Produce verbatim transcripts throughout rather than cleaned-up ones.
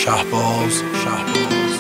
شهباز شهباز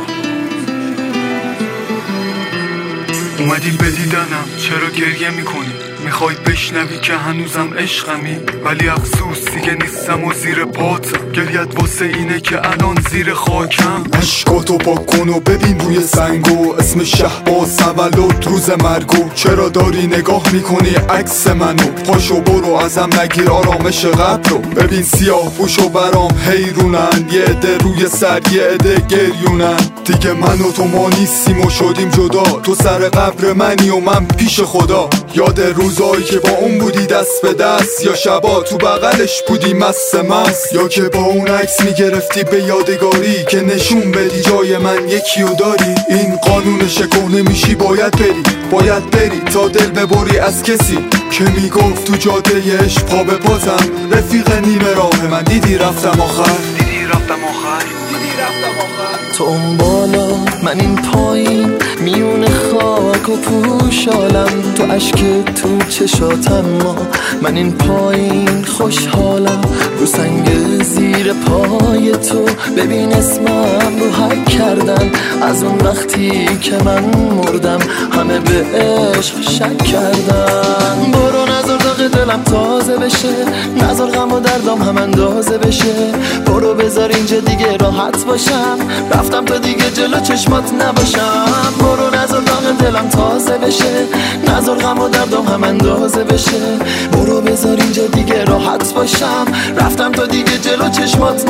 اومدی به دیدنم، چرا گریه میکنی؟ میخوای بشنوی که هنوزم عشقمی، ولی افسوس دیگه نیستم و زیر پاتم. گریت واسه اینه که الان زیر خاکم. عشقاتو پاک کن و ببین روی سنگو، اسم شهباز تولد روز مرگو. چرا داری نگاه میکنی عکس منو؟ پاشو برو ازم نگیر آرامش قبر رو. ببین سیاه پوشو برام حیرونن، یه عده روی سر یه عده گریونن. دیگه من و تو ما نیستیم و شدیم جدا، تو سر قبر منی و من پیش خدا. یاد روزایی که با اون بودی دست به دست، یا شبا تو بغلش بودی مست مست، یا که با اون عکس میگرفتی به یادگاری که نشون بدی جای من یکی و داری. این قانون شکوه نمیشی، باید بری باید بری تا دل ببری از کسی که میگفت تو جاده عشق پا به پاتم. رفیق نیمه راه من دیدی رفتم آخر، دیدی رفتم آخر دیدی رفتم آخر. تو اون بالا من این پایین، میون خاک و پوشالم. تو عشق تو چشاتم ما، من این پایین خوشحالم. رو سنگ زیر پای تو ببین اسمم رو حک کردن. از اون وقتی که من مردم همه به عشق شک کردن. برو نذار داغ دلم تازه بشه، نذار غم و دردام هم اندازه بشه. برو بذار اینجا دیگه راحت باشم، رفتم تا دیگه جلو چشمات نباشم. برو نذار داغ دلم تازه بشه، نذار غم و دردام هم اندازه بشه. برو بذار اینجا دیگه راحت باشم، رفتم تا دیگه جلو چشمات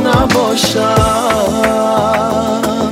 نباشم.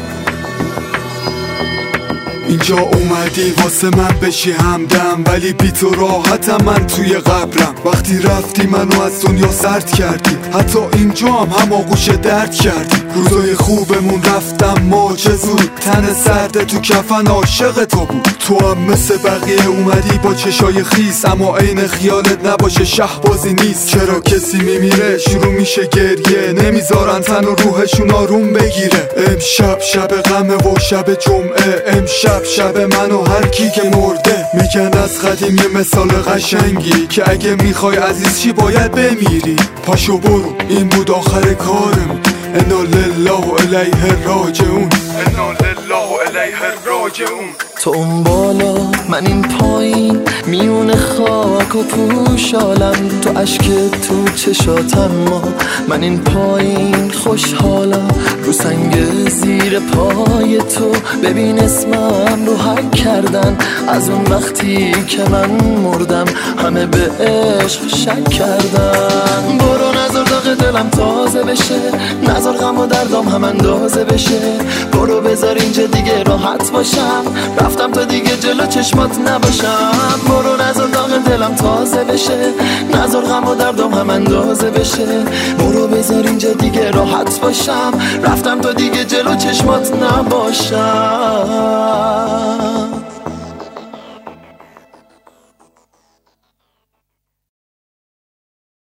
اینجا اومدی واسه من بشی همدم، ولی بی تو راحتم من توی قبرم. وقتی رفتی منو از دنیا سرد کردی، حتی اینجا هم هم آغوش درد کردی. روزای خوبمون رفتم ما چه زود، تن سرد تو کفن عاشق تو بود. تو هم مثل بقیه اومدی با چشای خیس، اما عین خیالت نباشه شهبازی نیست. چرا کسی میمیره شروع میشه گریه، نمیذارن تن و روحشون آروم بگیره. امشب شب غمه و شب جمعه، امشب شب من و هر کی که مرده. میگن از قدیم یه مثال قشنگی که اگه میخوای عزیز چی باید بمیری. پاشو برو این بود آخر کارم، انا لله و الیه راجعون، انا لله و الیه راجعون. تو اون بالا من این پایین، میون خاک و پوشالم. تو عشق تو چشاتم ما، من این پایین خوشحالم. رو سنگ زیر پای تو ببین اسمم رو حک کردن. از اون وقتی که من مردم همه به عشق شک کردن. برو نذار داغ دلم تازه بشه، نذار غم و دردام هم اندازه بشه. برو بذار اینجا دیگه راحت باشم، رفتم تا دیگه جلو چشمات نباشم. برو نذار داغ دلم تازه بشه، نذار غم و دردام هم اندازه بشه. برو بذار اینجا دیگه راحت باشم، رفتم تا دیگه جلو چشمات نباشم.